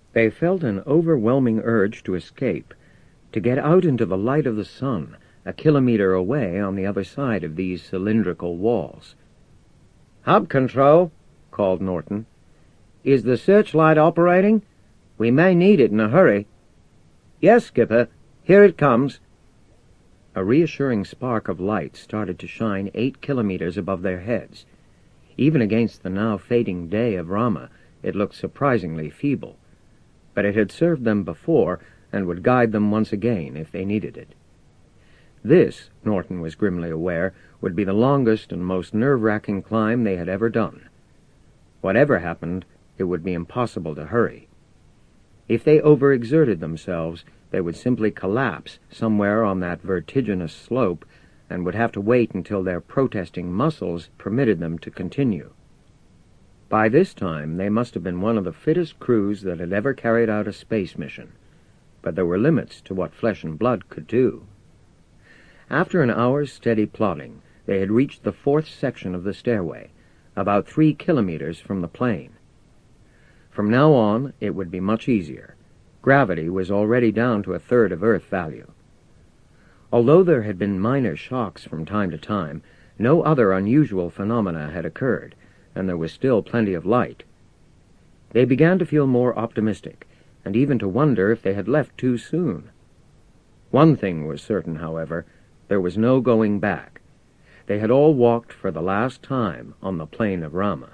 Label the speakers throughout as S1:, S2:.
S1: They felt an overwhelming urge to escape, to get out into the light of the sun, a kilometer away on the other side of these cylindrical walls.
S2: "Hub control," called Norton. "Is the searchlight operating? We may need it in a hurry." "Yes, Skipper. Here it comes."
S1: A reassuring spark of light started to shine 8 kilometers above their heads. Even against the now fading day of Rama, it looked surprisingly feeble. But it had served them before, and would guide them once again if they needed it. This, Norton was grimly aware, would be the longest and most nerve-wracking climb they had ever done. Whatever happened, it would be impossible to hurry. If they overexerted themselves, they would simply collapse somewhere on that vertiginous slope and would have to wait until their protesting muscles permitted them to continue. By this time, they must have been one of the fittest crews that had ever carried out a space mission, but there were limits to what flesh and blood could do. After an hour's steady plodding, they had reached the 4th section of the stairway, about 3 kilometers from the plane. From now on, it would be much easier. Gravity was already down to 1/3 of Earth value. Although there had been minor shocks from time to time, no other unusual phenomena had occurred, and there was still plenty of light. They began to feel more optimistic, and even to wonder if they had left too soon. One thing was certain, however, there was no going back. They had all walked for the last time on the plain of Rama.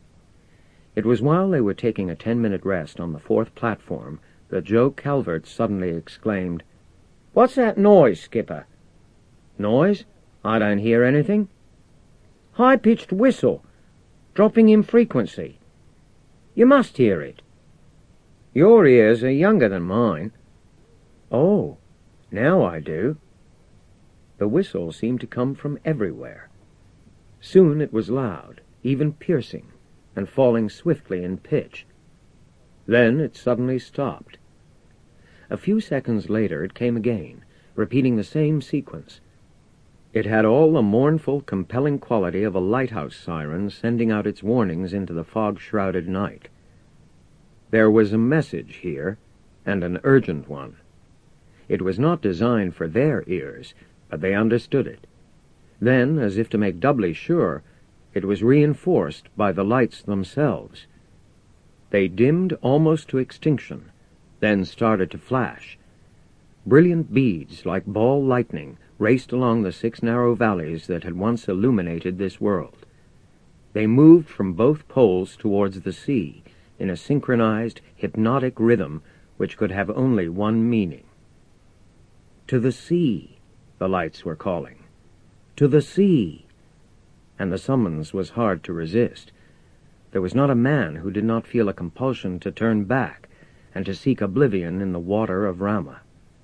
S1: It was while they were taking a 10-minute rest on the 4th platform that Joe Calvert suddenly exclaimed,
S2: "What's that noise, Skipper?"
S1: "Noise? I don't hear anything."
S2: "High-pitched whistle, dropping in frequency. You must hear it."
S1: "Your ears are younger than mine." "Oh, now I do." The whistle seemed to come from everywhere. Soon it was loud, even piercing, and falling swiftly in pitch. Then it suddenly stopped. A few seconds later it came again, repeating the same sequence. It had all the mournful, compelling quality of a lighthouse siren sending out its warnings into the fog-shrouded night. There was a message here, and an urgent one. It was not designed for their ears, but they understood it. Then, as if to make doubly sure, it was reinforced by the lights themselves. They dimmed almost to extinction, then started to flash. Brilliant beads, like ball lightning, raced along the 6 narrow valleys that had once illuminated this world. They moved from both poles towards the sea, in a synchronized, hypnotic rhythm which could have only one meaning. "To the sea," the lights were calling. "To the sea." And the summons was hard to resist. There was not a man who did not feel a compulsion to turn back and to seek oblivion in the water of Rama.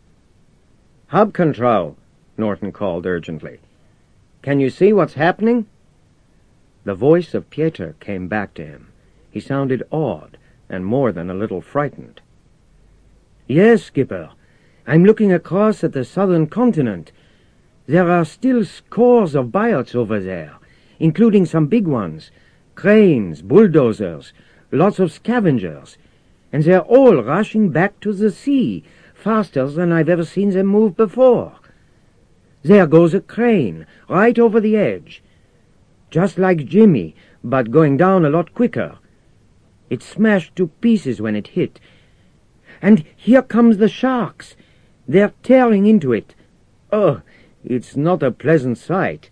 S2: "Hub control," Norton called urgently. "Can you see what's happening?"
S1: The voice of Pieter came back to him. He sounded awed and more than a little frightened.
S2: "Yes, Skipper. I'm looking across at the southern continent. There are still scores of biots over there, including some big ones. Cranes, bulldozers, lots of scavengers. And they're all rushing back to the sea, faster than I've ever seen them move before. There goes a crane, right over the edge. Just like Jimmy, but going down a lot quicker. It smashed to pieces when it hit. And here comes the sharks. They're tearing into it. Oh, it's not a pleasant sight.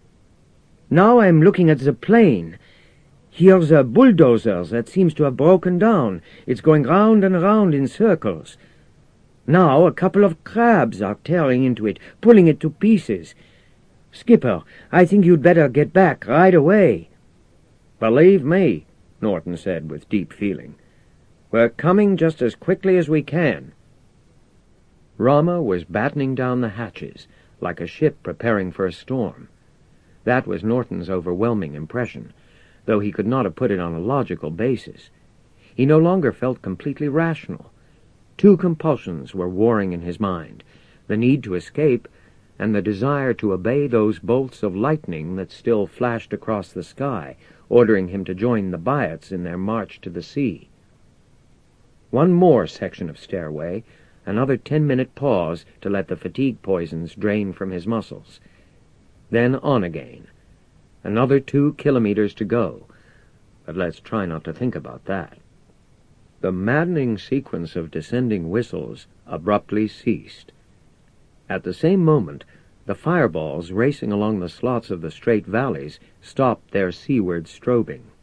S2: Now I'm looking at the plane. Here's a bulldozer that seems to have broken down. It's going round and round in circles. Now a couple of crabs are tearing into it, pulling it to pieces. Skipper, I think you'd better get back right away."
S1: "Believe me," Norton said with deep feeling, "we're coming just as quickly as we can." Rama was battening down the hatches, like a ship preparing for a storm. That was Norton's overwhelming impression, though he could not have put it on a logical basis. He no longer felt completely rational. Two compulsions were warring in his mind, the need to escape and the desire to obey those bolts of lightning that still flashed across the sky, ordering him to join the biots in their march to the sea. One more section of stairway, another 10-minute pause to let the fatigue poisons drain from his muscles. Then on again. Another 2 kilometers to go, but let's try not to think about that. The maddening sequence of descending whistles abruptly ceased. At the same moment, the fireballs racing along the slots of the straight valleys stopped their seaward strobing.